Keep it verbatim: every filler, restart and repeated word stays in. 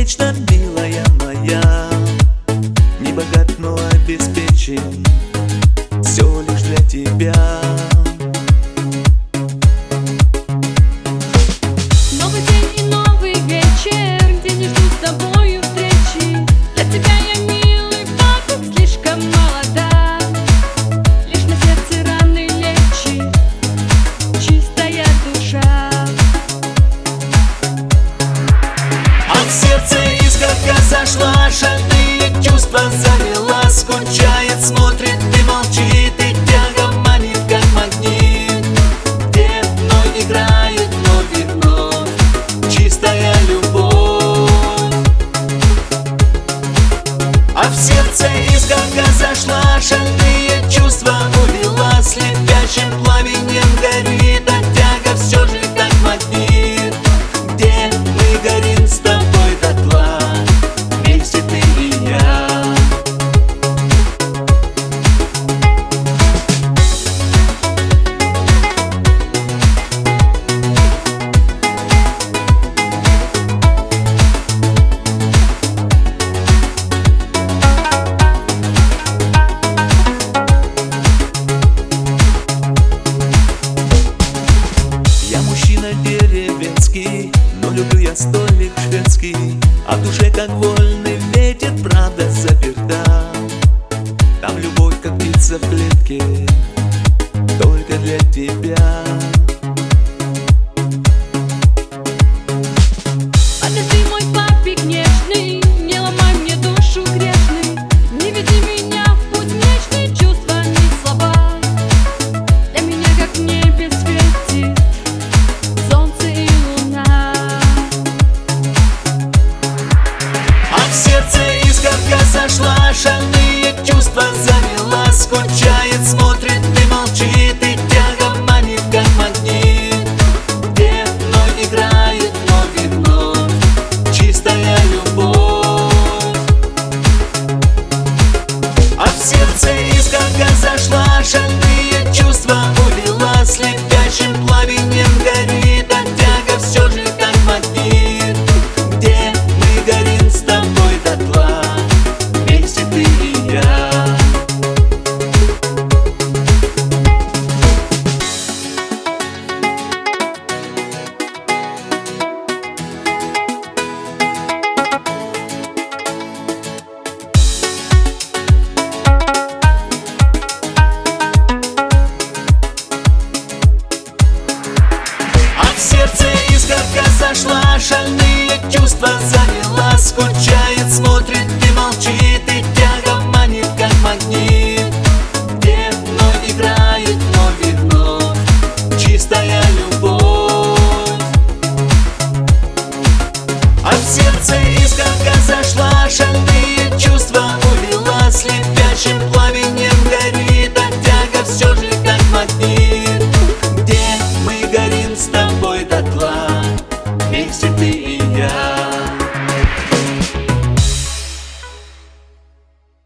вечно, милая моя. Не богат, но обеспечен, все лишь для тебя. Новый день и новый вечер, где не жду с тобою встречи. Для тебя я милый бабик, слишком молода. Лишь на сердце раны лечит чистая душа. От сердца искорка зашла, шальные чувства завела. Скучает, смотрит и молчит, и тяга манит, как магнит. Где мной играет вновь и вновь чистая любовь. А в сердце искорка зашла, шальные чувства увела. Слепящим пламенем горит, а тяга все же как магнит. Где мы горим с тобой дотла, вместе ты и я. Я мужчина деревенский, но люблю я столик шведский. А в душе как вольный ветер, правда заперта. Там любовь как птица в клетке, только для тебя. Подожди, мой папик нежный, не ломай мне душу грешный. Не веди меня в путь мечты, чувства не слова. Для меня как в небе светит солнце и луна. А в сердце искорка зашла, шальные чувства завела. Скучает, смотрит и молчит, и тяга манит, как магнит. Где мной играет вновь и вновь чистая любовь. А в сердце искорка зашла, шальные чувства увела. Слепящим пламенем горит, а тяга все же как магнит. Где мы горим с тобой дотла, вместе ты и я. А в сердце искорка зашла, шальные